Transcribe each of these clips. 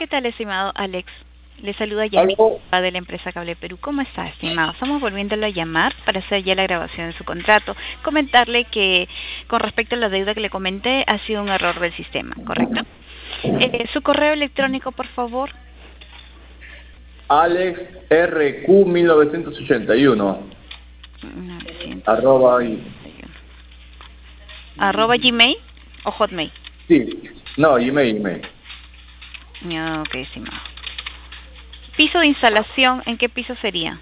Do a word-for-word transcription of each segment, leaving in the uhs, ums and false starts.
tal, estimado Alex? Le saluda ¿Aló? Yamila de la empresa Cable Perú. ¿Cómo está, estimado? Estamos volviéndolo a llamar para hacer ya la grabación de su contrato. Comentarle que con respecto a la deuda que le comenté, ha sido un error del sistema, ¿correcto? Eh, su correo electrónico, por favor. Alex R Q mil novecientos ochenta y uno arroba y... ¿Arroba Gmail o Hotmail? Sí, no, email, email. No, ok, estimado. Piso de instalación, ¿en qué piso sería?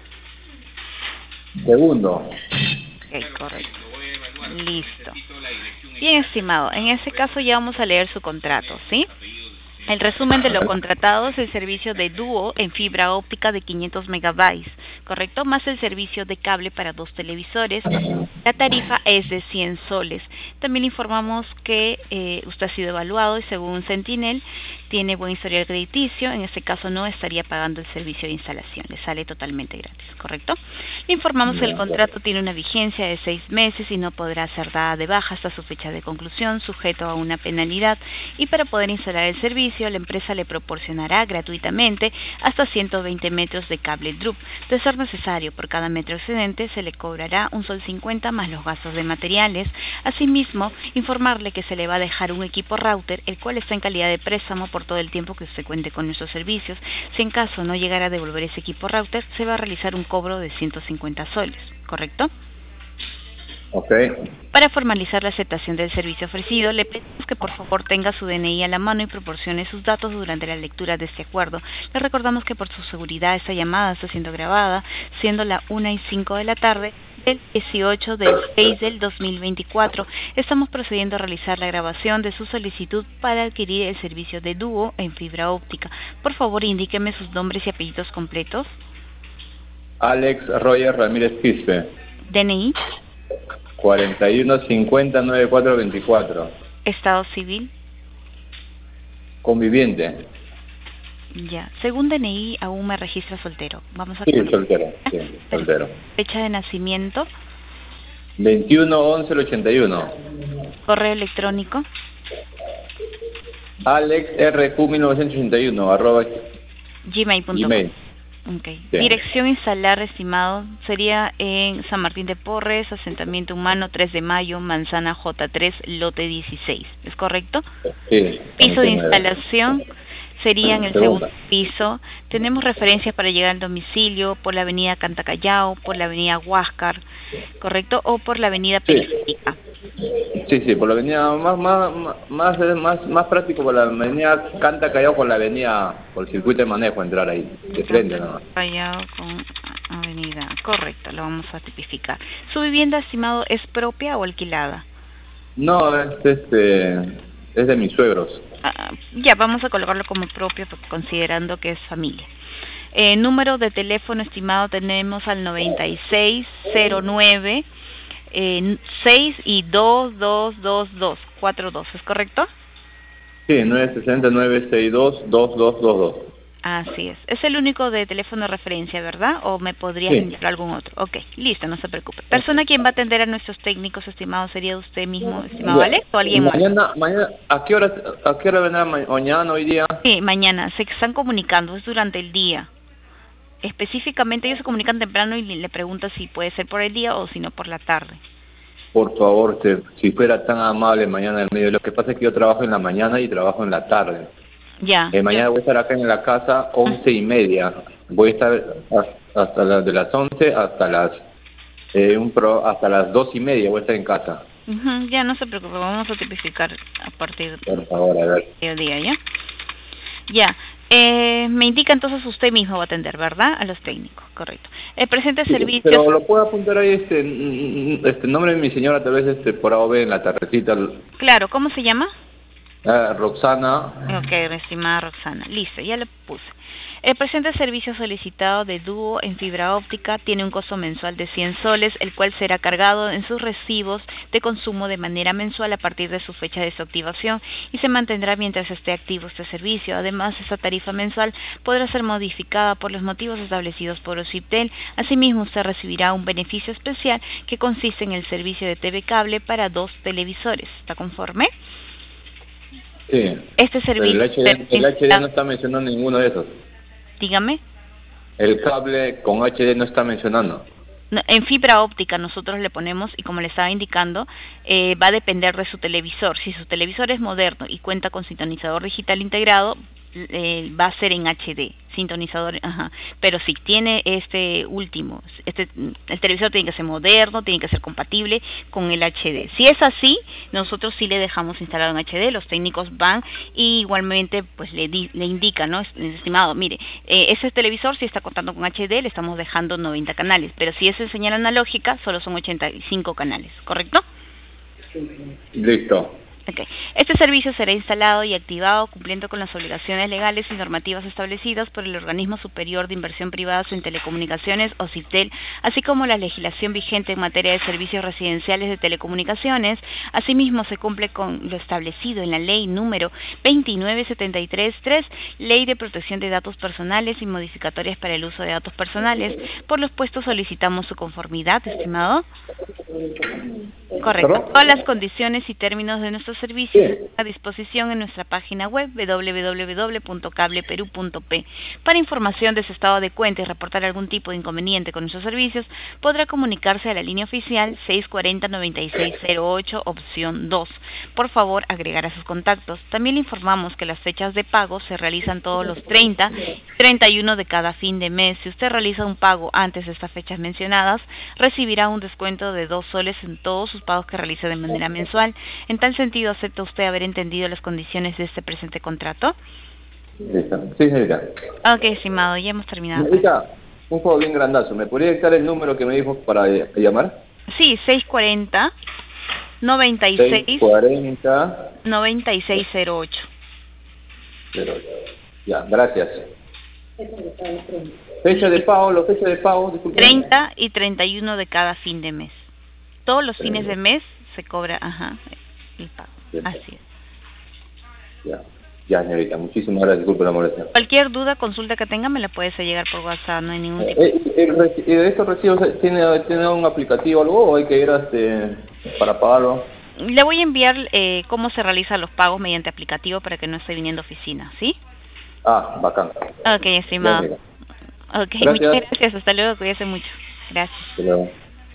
Segundo. Ok, correcto. Listo. Bien, estimado, en ese caso ya vamos a leer su contrato, ¿sí? El resumen de lo contratado es el servicio de dúo en fibra óptica de quinientos megabytes, ¿correcto? Más el servicio de cable para dos televisores. La tarifa es de cien soles. También informamos que eh, usted ha sido evaluado y según Sentinel tiene buen historial crediticio. En este caso no estaría pagando el servicio de instalación, le sale totalmente gratis, ¿correcto? Le informamos que el contrato tiene una vigencia de seis meses y no podrá ser dada de baja hasta su fecha de conclusión, sujeto a una penalidad. Y para poder instalar el servicio, la empresa le proporcionará gratuitamente hasta ciento veinte metros de cable drup. De ser necesario, por cada metro excedente se le cobrará un sol cincuenta más los gastos de materiales. Asimismo, informarle que se le va a dejar un equipo router, el cual está en calidad de préstamo por todo el tiempo que usted cuente con nuestros servicios. Si en caso no llegara a devolver ese equipo router, se va a realizar un cobro de ciento cincuenta soles, ¿correcto? Ok. Para formalizar la aceptación del servicio ofrecido, le pedimos que por favor tenga su D N I a la mano y proporcione sus datos durante la lectura de este acuerdo. Le recordamos que por su seguridad esta llamada está siendo grabada, siendo la una y cinco de la tarde del dieciocho del seis del dos mil veinticuatro. Estamos procediendo a realizar la grabación de su solicitud para adquirir el servicio de dúo en fibra óptica. Por favor, indíqueme sus nombres y apellidos completos. Alex Roger Ramírez Quispe. D N I. cuarenta y uno cincuenta noventa y cuatro veinticuatro. Estado civil. Conviviente. Ya, según D N I aún me registra soltero. Vamos a Sí, poner... soltero. Sí, soltero. Fecha de nacimiento. veintiuno once del ochenta y uno. Correo electrónico. Alex R Q mil novecientos ochenta y uno arroba gmail punto com. Gmail. Okay. Sí. Dirección instalar, estimado, sería en San Martín de Porres, asentamiento humano, tres de mayo, manzana J tres, lote dieciséis. ¿Es correcto? Sí. Piso de instalación sería en el segundo Segunda. piso. Tenemos referencias para llegar al domicilio por la avenida Cantacallao, por la avenida Huáscar, ¿correcto? O por la avenida Sí. Periférica. Sí, sí, por la avenida más más más más más práctico por la avenida Canta Callao, por la avenida, por el circuito de manejo, entrar ahí, de frente nomás. Callao con avenida, correcto, lo vamos a tipificar. ¿Su vivienda, estimado, es propia o alquilada? No, es este es de mis suegros. Ah, ya, vamos a colocarlo como propio considerando que es familia. Eh, número de teléfono, estimado, tenemos al noventa y seis cero nueve Eh, seis y dos dos dos dos cuatro dos, ¿es correcto? Sí, nueve seis cero nueve seis dos dos dos dos dos. Así es. Es el único de teléfono de referencia, ¿verdad? ¿O me podrías Sí. enviar algún otro? Ok, listo, no se preocupe. ¿Persona quien va a atender a nuestros técnicos, estimado, sería usted mismo, estimado Alex, o alguien más? Mañana, mañana, ¿a qué hora, a qué hora vendrá ma mañana, hoy día? Sí, mañana. Se están comunicando, es durante el día. Específicamente ellos se comunican temprano y le preguntan si puede ser por el día o si no por la tarde. Por favor, te, si fuera tan amable mañana al medio. Lo que pasa es que yo trabajo en la mañana y trabajo en la tarde. Ya. Eh, mañana voy a estar acá en la casa once y media. Voy a estar hasta las de las once hasta las eh, un pro, hasta las dos y media. Voy a estar en casa. Uh-huh, ya no se preocupe, vamos a tipificar a partir Por favor, a ver. del día, ¿ya? Ya. Eh, me indica entonces usted mismo va a atender, ¿verdad? A los técnicos, correcto. El presente Sí, servicio... pero lo puedo apuntar ahí este este nombre de mi señora, tal vez este por A O B en la tardecita. Claro, ¿cómo se llama? Ah, Roxana. Ok, estimada Roxana. Listo, ya le puse. El presente servicio solicitado de dúo en fibra óptica tiene un costo mensual de cien soles, el cual será cargado en sus recibos de consumo de manera mensual a partir de su fecha de su activación y se mantendrá mientras esté activo este servicio. Además, esta tarifa mensual podrá ser modificada por los motivos establecidos por OCIPTEL. Asimismo, usted recibirá un beneficio especial que consiste en el servicio de T V cable para dos televisores. ¿Está conforme? Sí. Este servicio... Pero el H D, el H D no está mencionando ninguno de esos. Dígame. El cable con H D no está mencionando. No, en fibra óptica nosotros le ponemos, y como le estaba indicando, eh, va a depender de su televisor. Si su televisor es moderno y cuenta con sintonizador digital integrado, eh, va a ser en H D, sintonizador, ajá. Pero si tiene este último, este, el televisor tiene que ser moderno, tiene que ser compatible con el H D. Si es así, nosotros sí le dejamos instalado en H D, los técnicos van y igualmente pues le, di, le indican, ¿no? Estimado, mire, eh, ese televisor si está contando con H D, le estamos dejando noventa canales, pero si es en señal analógica, solo son ochenta y cinco canales, ¿correcto? Listo. Okay. Este servicio será instalado y activado cumpliendo con las obligaciones legales y normativas establecidas por el Organismo Superior de Inversión Privada en Telecomunicaciones, OSIPTEL, así como la legislación vigente en materia de servicios residenciales de telecomunicaciones. Asimismo, se cumple con lo establecido en la Ley número veintinueve setenta y tres tres, Ley de Protección de Datos Personales y Modificatorias para el Uso de Datos Personales. Por lo expuesto, solicitamos su conformidad, estimado. Correcto. ¿Perdón? Todas las condiciones y términos de nuestros servicios Sí. están a disposición en nuestra página web doble u doble u doble u punto cableperú punto pe. Para información de su estado de cuenta y reportar algún tipo de inconveniente con nuestros servicios, podrá comunicarse a la línea oficial seis cuatro cero, nueve seis cero ocho, opción dos. Por favor, agregar a sus contactos. También le informamos que las fechas de pago se realizan todos los treinta y treinta y uno de cada fin de mes. Si usted realiza un pago antes de estas fechas mencionadas, recibirá un descuento de dos soles en todos sus pagos que realice de manera mensual. En tal sentido, ¿acepta usted haber entendido las condiciones de este presente contrato? Listo. Sí, señorita. Ok, estimado, ya hemos terminado. Señorita, un juego bien grandazo. ¿Me podría dictar el número que me dijo para eh, llamar? Sí, seis cuatro cero, nueve seis, seis cuarenta. nueve seis cero ocho. Pero, ya, gracias. Fecha de pago, los fechas de pago, disculpe. treinta y treinta y uno de cada fin de mes. Todos los fines de mes se cobra, ajá, el pago. Bien. Así es. Ya, ya, señorita, muchísimas gracias, disculpe la molestia. Cualquier duda, consulta que tenga, me la puede hacer llegar por WhatsApp, no hay ningún tipo. Eh, el reci- ¿De estos recibos tiene, tiene un aplicativo o algo o hay que ir a este, para pagarlo? Le voy a enviar eh, cómo se realizan los pagos mediante aplicativo para que no esté viniendo a oficina, ¿sí? Ah, bacán. Ok, estimado. Ya, mira. Ok, Gracias. muchas gracias. Hasta luego, cuídese mucho. Gracias. Hasta luego.